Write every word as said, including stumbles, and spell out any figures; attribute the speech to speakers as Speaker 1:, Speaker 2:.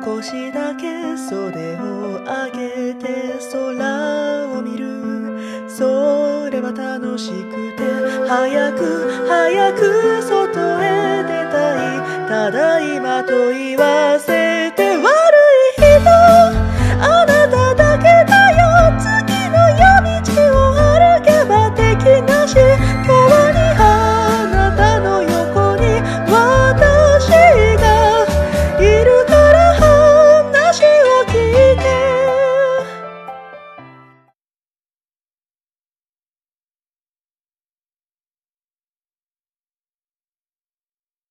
Speaker 1: 少しだけ袖を上げて空を見る。それは楽しくて早く早く外へ出たい。ただいまと言わ